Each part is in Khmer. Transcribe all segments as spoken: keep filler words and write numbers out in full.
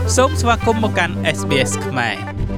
សូមស្វាគមន៍មកកាន់ เอส บี เอส ខ្មែរ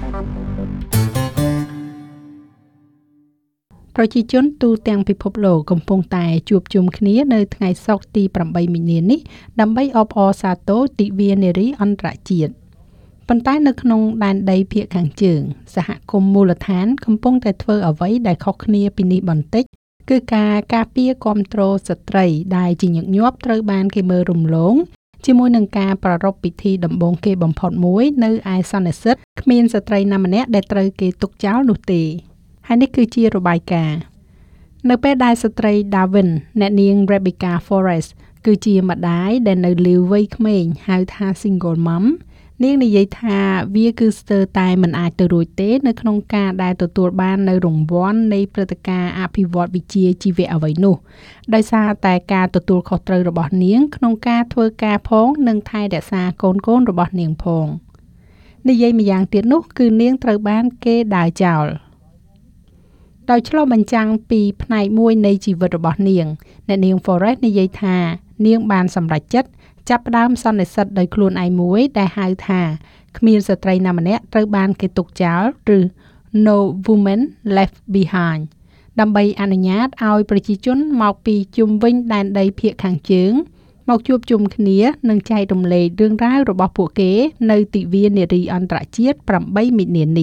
ប្រជាជនទូទាំងពិភពលោកកំពុងតែជួបជុំគ្នានៅថ្ងៃសុក្រទីប្រាំបីមីនានេះដើម្បីអបអរសាទរទិវានារីអន្តរជាតិប៉ុន្តែនៅក្នុងដែនដីភាគខាងជើងសហគមន៍មូលដ្ឋានកំពុងតែធ្វើអ្វីដែលខុសគ្នាពីនេះបន្តិចគឺការការពារគាំទ្រស្ត្រីដែលជាញឹកញាប់ត្រូវបានគេមើលរំលងជាមួយនឹងការប្រារព្ធពិធីដំបូងគេបំផុតមួយនៅឯសន្និសីទគ្មានស្ត្រីណាម្នាក់ដែលត្រូវគេទុកចោលនោះទេហើយនេះគឺជារបាយការណ៍នៅពេលដែលស្ត្រី Darwin អ្នកនាង Rebecca Forrest គឺជាម្ដាយដែលនៅលាវវ័យក្មេងហៅថា single mom នាងនិយាយថាវាគឺស្ទើរតែមិនអាចទៅរួចទេនៅក្នុងការដែលទទួលបាននៅរង្វាន់នៃព្រឹត្តិការណ៍អភិវឌ្ឍវិជ្ជាជីវៈអ្វីនោះដោយសារតែការទទួលខុសត្រូវរបស់នាងក្នុងការធ្វើការផងនិងថែរក្សាកូនកូនរបស់នាងផងនិយាយម្យ៉ាងទៀតនោះគឺនាងត្រូវបានគេដើរចោលដោយឆ្លុះបញ្ចាំងពីផ្នែកមួយនៃជីវិតរបស់នាងអ្នកនាង Forrest និយាយថានាងបានសម្រេចចិត្តចាប់ផ្ដើមសន្និសីទដោយខ្លួនឯងមួយដែលហៅថាគ្មានស្ត្រីណាម្នាក់ត្រូវបានគេទុកចោលឬ No Woman Left Behind ដើម្បីអនុញ្ញាតឲ្យប្រជាជនមកពីជុំវិញដែនដីភាគខាងជើងមកជួបជុំគ្នានិងចែករំលែករឿងរ៉ាវរបស់ពួកគេនៅទិវានារីអន្តរជាតិប្រាំបីមីនានេះ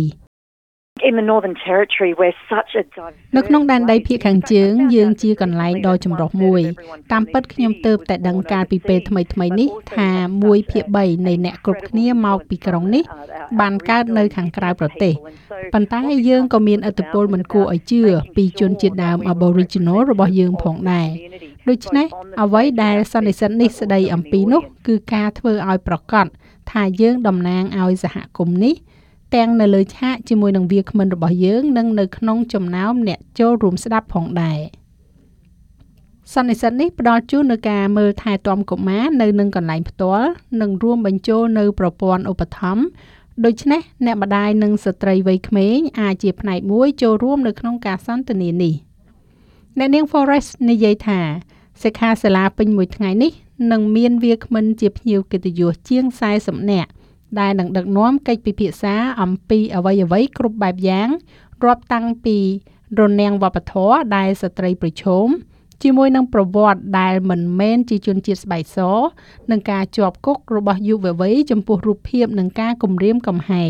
In the Northern Territory we're such a នៅក្នុងដែនដីភាគខាងជើងយើងជាកន្លែងដ៏ចម្រុះមួយតាមពិតខ្ញុំទើបតែដឹងកាលពីពេលថ្មីៗនេះថាមួយភាគបីនៃអ្នកគ្រប់គ្នាមកពីក្រុងនេះបានកើតនៅខាងក្រៅប្រទេសប៉ុន្តែយើងក៏មានឥទ្ធិពលមិនគួរឲ្យជឿពីជនជាតិដើម Aboriginal របស់យើងផងដែរដូច្នេះអ្វីដែលសន្និសីទនេះស្ដីអំពីនោះគឺការធ្វើឲ្យប្រកាសថាយើងតំណាងឲ្យសហគមន៍នេះទាំងនៅលើឆាកជាមួយនឹងវាគ្មិនរបស់យើងនិងនៅក្នុងចំណោមអ្នកចូលរួមស្ដាប់ផងដែរសន្និសីទនេះផ្ដល់ជូននូវការមើលថែទាំកុមារនៅនឹងកន្លែងផ្ទាល់និងរួមបញ្ចូលនៅប្រព័ន្ធឧបត្ថម្ភដូច្នេះអ្នកម្ដាយនិងស្ត្រីវ័យក្មេងអាចជាផ្នែកមួយចូលរួមនៅក្នុងការសន្ទនានេះអ្នកនាង Forrest និយាយថាសិក្ខាសាលាពេញមួយថ្ងៃនេះនឹងមានវាគ្មិនជាភ្ញៀវកិត្តិយសជាងសែសិបនាក់ដែលនឹងដឹកនាំកិច្ចពិភាក្សាអំពីអ្វីៗគ្រប់បែបយ៉ាងរាប់តាំងពីរនាំងវប្បធម៌ដែលស្ត្រីប្រឈមជាមួយនឹងប្រវត្តិដែលមិនមែនជាជនជាតិស្បែកសនិងការជាប់គុករបស់យុវវ័យចំពោះរូបភាពនិងការគំរាមកំហែង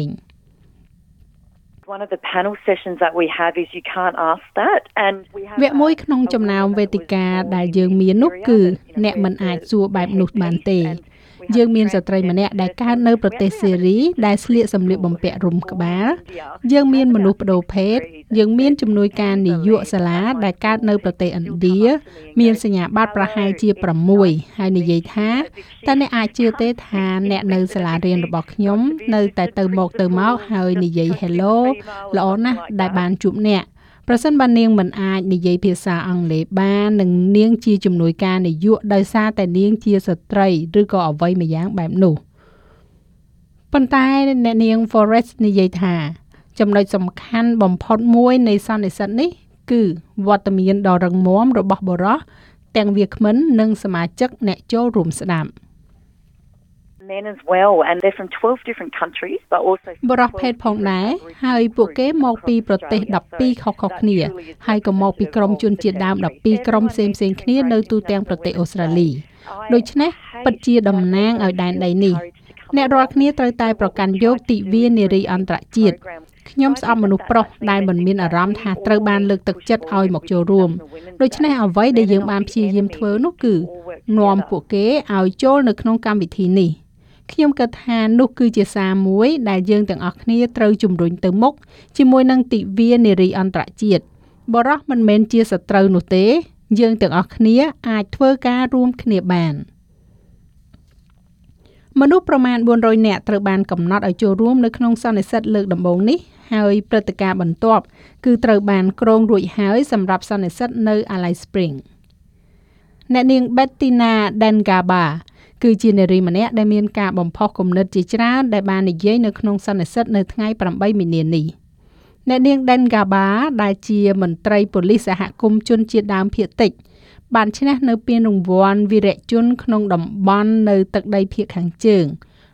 One of the panel sessions that we have is you can't ask that and we have វគ្គមួយក្នុងចំណោមវេទិកាដែលយើងមាននោះគឺអ្នកមិនអាចសួរបែបនោះបានទេយើងមានស្ត្រីម្នាក់ដែលកើតនៅប្រទេសសេរីដែលស្លៀកសម្លៀកបំពាក់រុំក្បាលយើងមានមនុស្សប្ដូរភេទយើងមានជំនួយការនាយកសាលាដែលកើតនៅប្រទេសឥណ្ឌាមានសញ្ញាបត្រប្រហែលជាប្រាំមួយហើយនិយាយថាតើអ្នកអាចជឿទេថាអ្នកនៅសាលារៀនរបស់ខ្ញុំនៅតែទៅមកទៅមកហើយនិយាយ Hello ល្អណាស់ដែលបានជួបអ្នកប្រសិនបើនាងមិនអាចនិយាយភាសាអង់គ្លេសបាននឹងនាងជាជំនួយការនាយកដោយសារតែនាងជាស្ត្រីឬក៏អ្វីម្យ៉ាងបែបនោះប៉ុន្តែអ្នកនាង Forrest និយាយថាចំណុចសំខាន់បំផុតមួយនៃសន្និសីទនេះគឺវត្តមានដ៏រឹងមាំរបស់បុរសទាំងវាគ្មិននិងសមាជិកអ្នកចូលរួមស្ដាប់ men as well and they're from twelve different countries but also បរិបទភេទផងដែរហើយពួកគេមកពីប្រទេសដប់ពីរខុសៗគ្នាហើយក៏មកពីក្រុមជនជាតិដើមដប់ពីរក្រុមផ្សេងៗគ្នានៅទូទាំងប្រទេសអូស្ត្រាលីដូច្នេះពិតជាតំណាងឲ្យដែនដីនេះអ្នករាល់គ្នាត្រូវតែប្រកាន់យកទិវានារីអន្តរជាតិខ្ញុំស្អប់មនុស្សប្រុសដែលមិនមានអារម្មណ៍ថាត្រូវបានលើកទឹកចិត្តឲ្យមកចូលរួមដូច្នេះអ្វីដែលយើងបានព្យាយាមធ្វើនោះគឺនាំពួកគេឲ្យចូលនៅក្នុងកម្មវិធីនេះខ្ញុំគិតថានោះគឺជាសារមួយដែលយើងទាំងអស់គ្នាត្រូវជំរុញទៅមុខជាមួយនឹងទិវានារីអន្តរជាតិបរិះមិនមែនជាសត្រូវនោះទេយើងទាំងអស់គ្នាអាចធ្វើការរួមគ្នាបានមនុស្សប្រមាណបួនរយនាក់ត្រូវបានកំណត់ឲ្យចូលរួមនៅក្នុងសន្និសីទលើកដំបូងនេះហើយព្រឹត្តិការណ៍បន្ទាប់គឺត្រូវបានគ្រោងរួចហើយសម្រាប់សន្និសីទនៅ Alice Springs អ្នកនាង Bettina Dengabaគឺជានារីម្នាក់ដែលមានការបំផុសគំនិតជាច្រើនដែលបាននិយាយនៅក្នុងសន្និសីទនៅថ្ងៃប្រាំបីមីនានេះអ្នកនាង Dengaba ដែលជាមន្ត្រីប៉ូលីសសហគមន៍ជនជាតិដើមភាគតិចបានឈ្នះនៅពានរង្វាន់វីរៈជនក្នុងតំបន់នៅទឹកដីភាគខាងជើង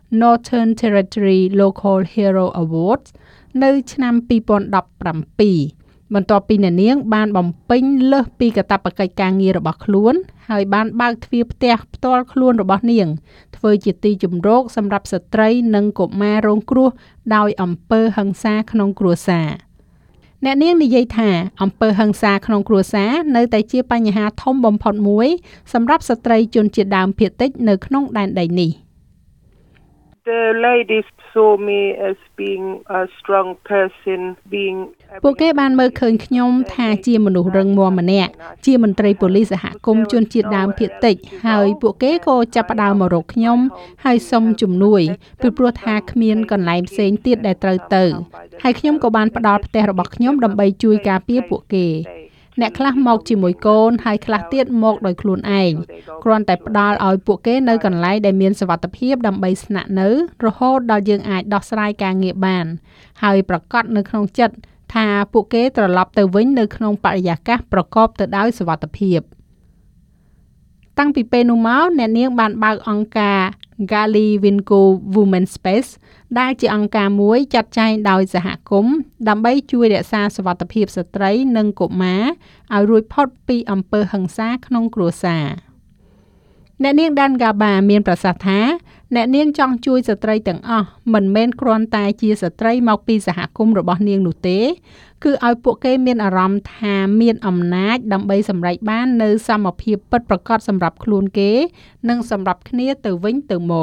Northern Territory Local Hero Awards នៅឆ្នាំtwo thousand seventeenបន្ទាប់ពីអ្នកនាងបានបំពេញលើសពីកាតព្វកិច្ចការងាររបស់ខ្លួនហើយបានបើកទ្វារផ្ទះផ្ទាល់ខ្លួនរបស់នាងធ្វើជាទីជម្រកសម្រាប់ស្ត្រីនិងកុមាររងគ្រោះដោយអំពើហិង្សាក្នុងគ្រួសារអ្នកនាងនិយាយថាអំពើហិង្សាក្នុងគ្រួសារនៅតែជាបញ្ហាធំបំផុតមួយសម្រាប់ស្ត្រីជនជាតិដើមភាគតិចនៅក្នុងដែនដីនេះ The ladies saw me as being a strong person, being ពួកគេបានមើលឃើញខ្ញុំថាជាមនុស្សរឹងមាំម្នាក់ជាមន្ត្រីប៉ូលីសសហគមន៍ជនជាតិដើមភាគតិចហើយពួកគេក៏ចាប់ផ្ដើមមករកខ្ញុំហើយសុំជំនួយពីព្រោះថាគ្មានកន្លែងផ្សេងទៀតដែលត្រូវទៅហើយខ្ញុំក៏បានផ្ដល់ផ្ទះរបស់ខ្ញុំដើម្បីជួយការពារពួកគេអ្នកខ្លះមកជាមួយកូនហើយខ្លះទៀតមកដោយខ្លួនឯងគ្រាន់តែផ្ដល់ឲ្យពួកគេនៅកន្លែងដែលមានសុវត្ថិភាពដើម្បីស្នាក់នៅរហូតដល់យើងអាចដោះស្រាយការងារបានហើយប្រកាសនៅក្នុងចិត្តថាពួកគេត្រឡប់ទៅវិញនៅក្នុងបរិយាកាសប្រកបទៅដោយសុវត្ថិភាពតាំងពីពេលនោះមកអ្នកនាងបានបើកអង្គការ Gali Winco Women Space ដែលជាអង្គការមួយចាត់ចែងដោយសហគមន៍ដើម្បីជួយរក្សាសុវត្ថិភាពស្ត្រីនិងកុមារឲ្យរួចផុតពីអំពើហិង្សាក្នុងគ្រួសារអ្នកនាង Dan Gaba មានប្រសាសន៍ថាអ្នកនាងចង់ជួយស្ត្រីទាំងអស់មិនមែនគ្រាន់តែជាស្ត្រីមកពីសហគមន៍របស់នាងនោះទេគឺឲ្យពួកគេមានអារម្មណ៍ថាមានអំណាចដើម្បីសម្រេចបាននូវសមភាពពិតប្រាកដសម្រាប់ខ្លួនគេនិងសម្រាប់គ្នាទៅវិញទៅមក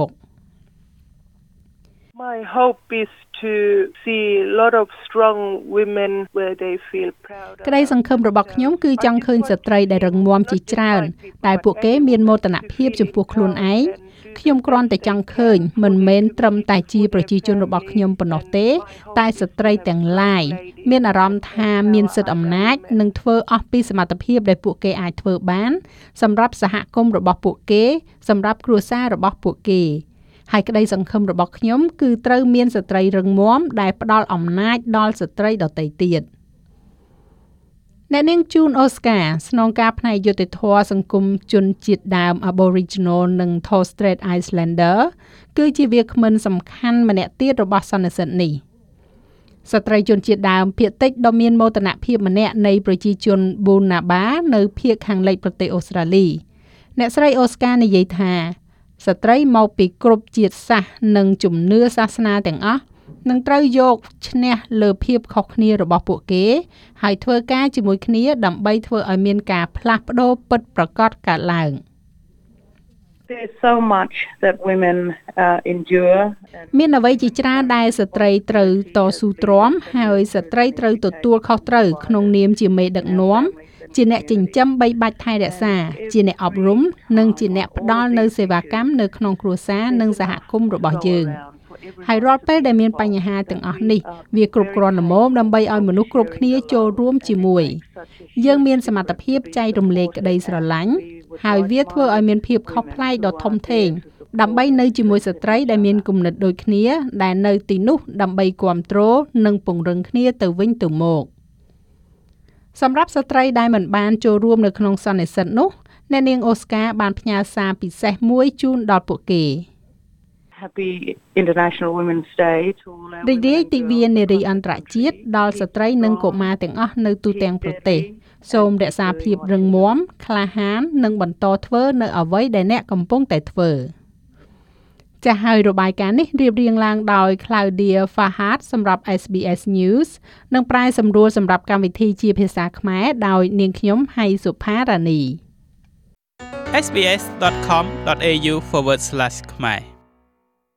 My hope is to see a lot of strong women where they feel proud. ក្តីសង្ឃឹមរបស់ខ្ញុំគឺចង់ឃើញស្ត្រីដែលរឹងមាំជាច្រើនដែលពួកគេមានមោទនភាពចំពោះខ្លួនឯងខ្ញុំគ្រាន់តែចង់ឃើញមិនមែនត្រឹមតែជាប្រជាជនរបស់ខ្ញុំប៉ុណ្ណោះទេតែស្ត្រីទាំងឡាយមានអារម្មណ៍ថាមានសិទ្ធិអំណាចនិងធ្វើអស់ពីសមត្ថភាពដែលពួកគេអាចធ្វើបានសម្រាប់សហគមន៍របស់ពួកគេសម្រាប់គ្រួសាររបស់ពួកគេហើយក្តីសង្ឃឹមរបស់ខ្ញុំគឺត្រូវមានស្ត្រីរឹងមាំដែលផ្ដល់អំណាចដល់ស្ត្រីដទៃទៀតអ្នកនាង June Oscar ស្នងការផ្នែកយុត្តិធម៌សង្គមជនជាតិដើម Aboriginal និង Torres Strait Islander គឺជាវាគ្មិនសំខាន់ម្នាក់ទៀតរបស់សន្និសីទនេះស្ត្រីជនជាតិដើមភាគតិចដ៏មានមោទនភាពម្នាក់នៃប្រជាជន Bunaba នៅភាគខាងលិចប្រទេសអូស្ត្រាលីអ្នកស្រី Oscar និយាយថាស្ត្រីមកពីគ្រប់ជាតិសាសន៍និងជំនឿសាសនាទាំងអស់នឹងត្រូវយកឈ្នះលើភាពខុសគ្នារបស់ពួកគេហើយធ្វើការជាមួយគ្នាដើម្បីធ្វើឲ្យមានការផ្លាស់ប្ដូរពិតប្រាកដកើតឡើង There's so much that women uh, endure មានអ្វីជាច្រើនដែលស្ត្រីត្រូវតស៊ូទ្រាំហើយស្ត្រីត្រូវទទួលខុសត្រូវក្នុងនាមជាមេដឹកនាំជាអ្នកចិញ្ចឹមបីបាច់ថែរក្សាជាអ្នកអប់រំនិងជាអ្នកផ្ដល់នូវសេវាកម្មនៅក្នុងគ្រួសារនិងសហគមន៍របស់យើងហើយរាល់ពេលដែលមានបញ្ហាទាំងអស់នេះវាគ្រប់គ្រាន់ល្មមដើម្បីឲ្យមនុស្សគ្រប់គ្នាចូលរួមជាមួយយើងមានសមត្ថភាពចែករំលែកក្តីស្រឡាញ់ហើយវាធ្វើឲ្យមានភាពខុសប្លែកដ៏ធំធេងដើម្បីនៅជាមួយស្ត្រីដែលមានគំនិតដូចគ្នាដែលនៅទីនោះដើម្បីគាំទ្រនិងពង្រឹងគ្នាទៅវិញទៅមកសម្រាប់ស្ត្រីដែលមិនបានចូលរួមនៅក្នុងសន្និសីទនោះអ្នកនាងអូស្ការបានផ្ញើសារពិសេសមួយជូនដល់ពួកគេ Happy International Women's Day to all our រីករាយទិវានារីអន្តរជាតិដល់ស្ត្រីនិងកុមារទាំងអស់នៅទូទាំងប្រទេសសូមរក្សាភាពរឹងមាំក្លាហាននិងបន្តធ្វើនៅអ្វីដែលអ្នកកំពុងតែធ្វើចាស់ហើយរបាយការណ៍នេះរៀបរៀងឡើងដោយ Claudia Fahad សម្រាប់ เอส บี เอส News និងប្រែសម្រួលសម្រាប់កម្មវិធីជាភាសាខ្មែរដោយនាងខ្ញុំហៃសុផារ៉ានីเอส บี เอส ดอท คอม ดอท เอ ยู forward slash ខ្មែរ